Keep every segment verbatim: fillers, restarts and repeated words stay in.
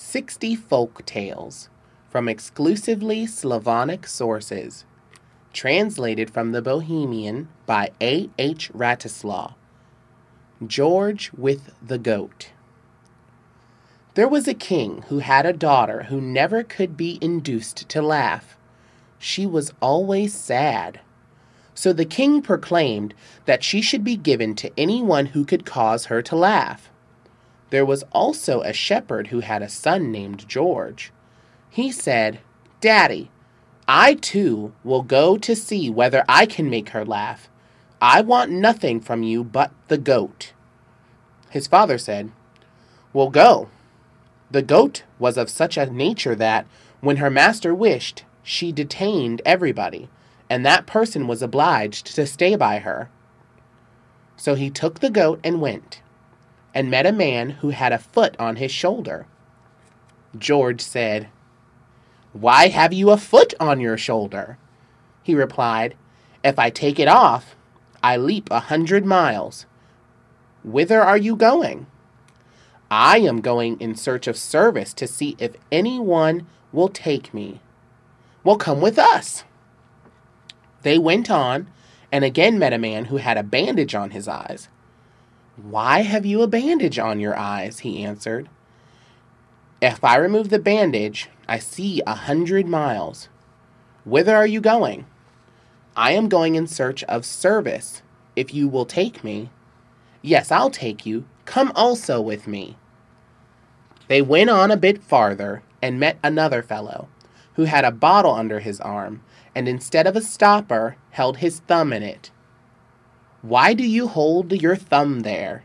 sixty Folk Tales from exclusively Slavonic sources. Translated from the Bohemian by A. H. Ratislaw. George with the Goat. There was a king who had a daughter who never could be induced to laugh. She was always sad. So the king proclaimed that she should be given to anyone who could cause her to laugh. There was also a shepherd who had a son named George. He said, "Daddy, I too will go to see whether I can make her laugh. I want nothing from you but the goat." His father said, "Well, go." The goat was of such a nature that, when her master wished, she detained everybody, and that person was obliged to stay by her. So he took the goat and went, and met a man who had a foot on his shoulder. George said, "Why have you a foot on your shoulder?" He replied, "If I take it off, I leap a hundred miles." "Whither are you going?" "I am going in search of service to see if anyone will take me." "Well, come with us." They went on, and again met a man who had a bandage on his eyes. "Why have you a bandage on your eyes?" he answered. "If I remove the bandage, I see a hundred miles." "Whither are you going?" "I am going in search of service, if you will take me." "Yes, I'll take you. Come also with me." They went on a bit farther, and met another fellow, who had a bottle under his arm, and instead of a stopper, held his thumb in it. "Why do you hold your thumb there?"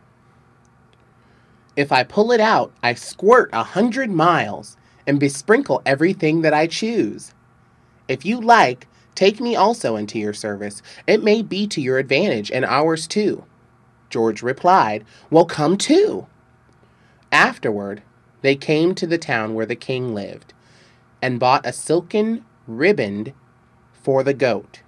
"If I pull it out, I squirt a hundred miles, and besprinkle everything that I choose." "If you like, take me also into your service. It may be to your advantage, and ours too." George replied, "Well, come too." Afterward, they came to the town where the king lived, and bought a silken riband for the goat.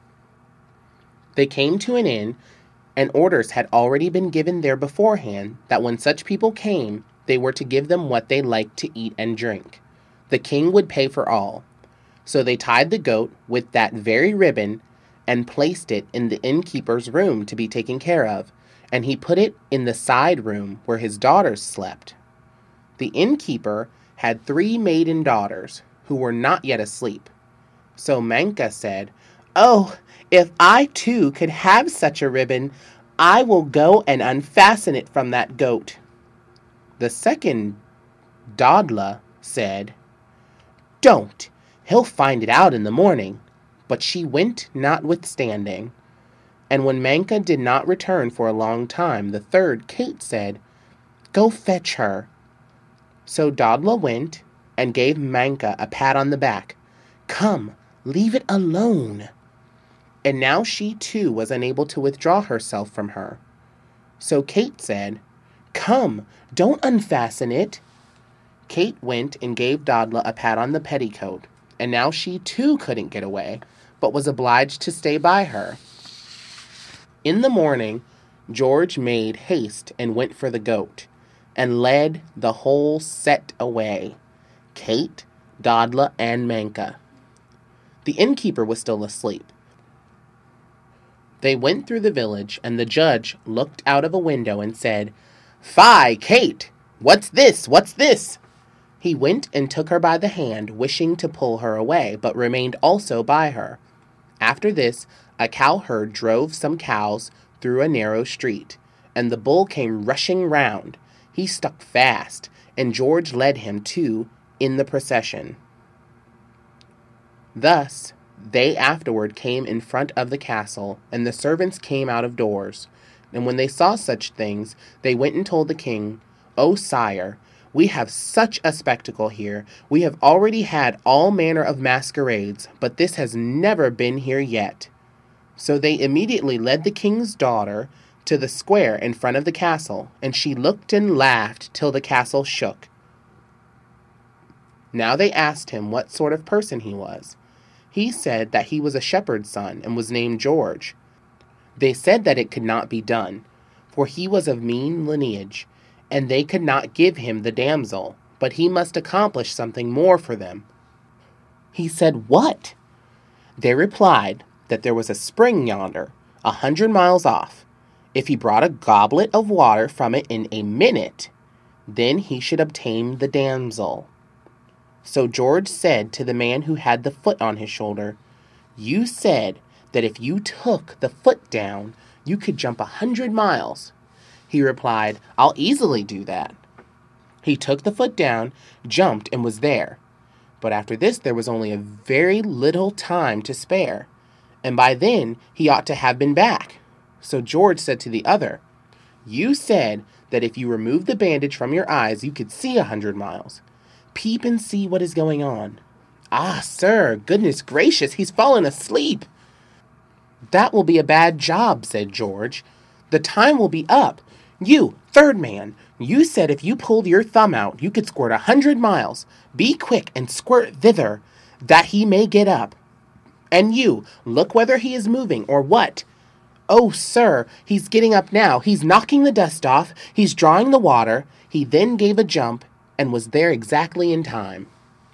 They came to an inn, and orders had already been given there beforehand that when such people came, they were to give them what they liked to eat and drink. The king would pay for all. So they tied the goat with that very ribbon and placed it in the innkeeper's room to be taken care of, and he put it in the side room where his daughters slept. The innkeeper had three maiden daughters who were not yet asleep. So Manka said, "Oh, if I too could have such a ribbon, I will go and unfasten it from that goat." The second Dodla said, "Don't, he'll find it out in the morning." But she went notwithstanding. And when Manka did not return for a long time, the third, Kate, said, "Go fetch her." So Dodla went and gave Manka a pat on the back. "Come, leave it alone." And now she too was unable to withdraw herself from her. So Kate said, "Come, don't unfasten it." Kate went and gave Dodla a pat on the petticoat, and now she too couldn't get away, but was obliged to stay by her. In the morning, George made haste and went for the goat, and led the whole set away, Kate, Dodla, and Manka. The innkeeper was still asleep. They went through the village, and the judge looked out of a window and said, "Fie, Kate! What's this? What's this?" He went and took her by the hand, wishing to pull her away, but remained also by her. After this, a cowherd drove some cows through a narrow street, and the bull came rushing round. He stuck fast, and George led him too in the procession. Thus, they afterward came in front of the castle, and the servants came out of doors. And when they saw such things, they went and told the king, "O sire, we have such a spectacle here. We have already had all manner of masquerades, but this has never been here yet." So they immediately led the king's daughter to the square in front of the castle, and she looked and laughed till the castle shook. Now they asked him what sort of person he was. He said that he was a shepherd's son, and was named George. They said that it could not be done, for he was of mean lineage, and they could not give him the damsel, but he must accomplish something more for them. He said, "What?" They replied that there was a spring yonder, a hundred miles off. If he brought a goblet of water from it in a minute, then he should obtain the damsel. So George said to the man who had the foot on his shoulder, "You said that if you took the foot down, you could jump a hundred miles." He replied, "I'll easily do that." He took the foot down, jumped, and was there. But after this there was only a very little time to spare, and by then he ought to have been back. So George said to the other, "You said that if you removed the bandage from your eyes you could see a hundred miles. Peep and see what is going on." "Ah, sir, goodness gracious, he's fallen asleep." "That will be a bad job," said George. "The time will be up. You, third man, you said if you pulled your thumb out, you could squirt a hundred miles. Be quick and squirt thither, that he may get up. And you, look whether he is moving or what." "Oh, sir, he's getting up now. He's knocking the dust off. He's drawing the water." He then gave a jump and was there exactly in time.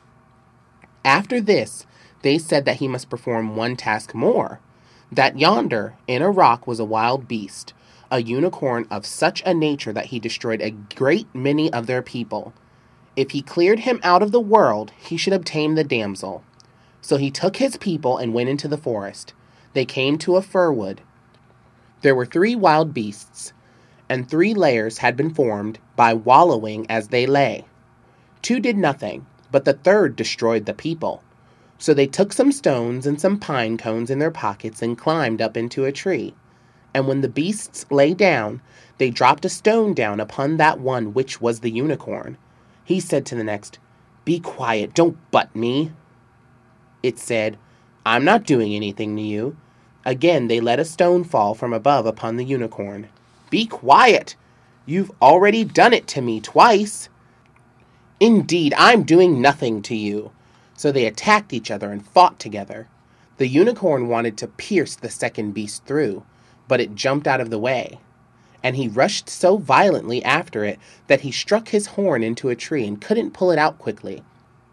After this, they said that he must perform one task more, that yonder, in a rock, was a wild beast, a unicorn of such a nature that he destroyed a great many of their people. If he cleared him out of the world, he should obtain the damsel. So he took his people and went into the forest. They came to a fir wood. There were three wild beasts, and three layers had been formed by wallowing as they lay. Two did nothing, but the third destroyed the people. So they took some stones and some pine cones in their pockets and climbed up into a tree. And when the beasts lay down, they dropped a stone down upon that one which was the unicorn. He said to the next, "Be quiet, don't butt me." It said, "I'm not doing anything to you." Again they let a stone fall from above upon the unicorn. "Be quiet! You've already done it to me twice." "Indeed, I'm doing nothing to you." So they attacked each other and fought together. The unicorn wanted to pierce the second beast through, but it jumped out of the way. And he rushed so violently after it that he struck his horn into a tree and couldn't pull it out quickly.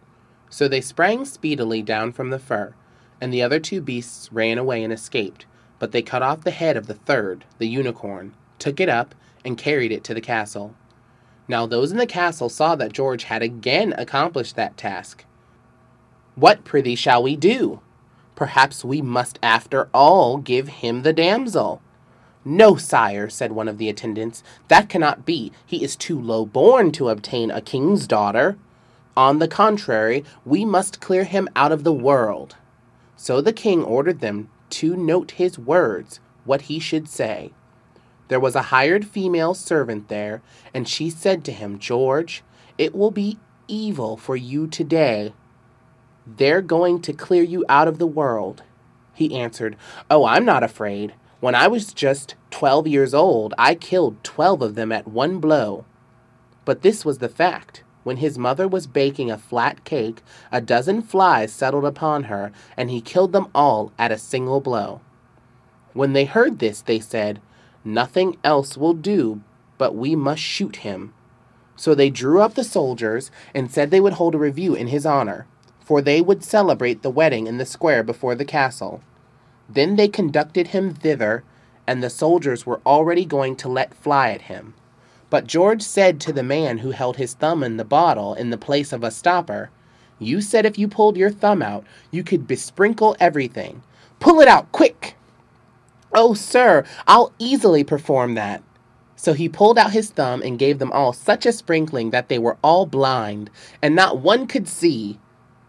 So they sprang speedily down from the fir, and the other two beasts ran away and escaped, but they cut off the head of the third, the unicorn, took it up, and carried it to the castle. Now those in the castle saw that George had again accomplished that task. "What, prithee, shall we do? Perhaps we must after all give him the damsel." "No, sire," said one of the attendants, "that cannot be. He is too low born to obtain a king's daughter. On the contrary, we must clear him out of the world." So the king ordered them to note his words, what he should say. There was a hired female servant there, and she said to him, "George, it will be evil for you today. They're going to clear you out of the world." He answered, "Oh, I'm not afraid. When I was just twelve years old, I killed twelve of them at one blow." But this was the fact. When his mother was baking a flat cake, a dozen flies settled upon her, and he killed them all at a single blow. When they heard this, they said, "Nothing else will do, but we must shoot him." So they drew up the soldiers and said they would hold a review in his honor, for they would celebrate the wedding in the square before the castle. Then they conducted him thither, and the soldiers were already going to let fly at him. But George said to the man who held his thumb in the bottle in the place of a stopper, "You said if you pulled your thumb out, you could besprinkle everything. Pull it out, quick!" "Oh, sir, I'll easily perform that." So he pulled out his thumb and gave them all such a sprinkling that they were all blind, and not one could see.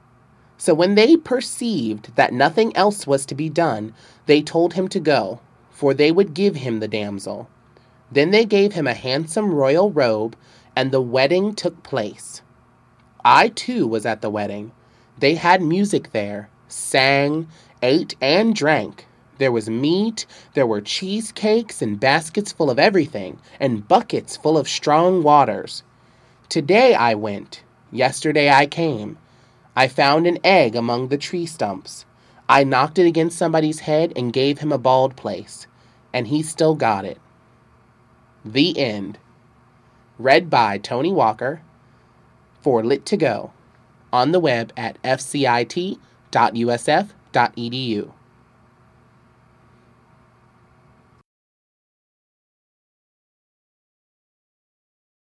So when they perceived that nothing else was to be done, they told him to go, for they would give him the damsel. Then they gave him a handsome royal robe, and the wedding took place. I, too, was at the wedding. They had music there, sang, ate, and drank. There was meat, there were cheesecakes, and baskets full of everything, and buckets full of strong waters. Today I went, yesterday I came. I found an egg among the tree stumps. I knocked it against somebody's head and gave him a bald place, and he still got it. The end. Read by Tony Walker. for Lit to Go on the web at f c i t dot u s f dot e d u.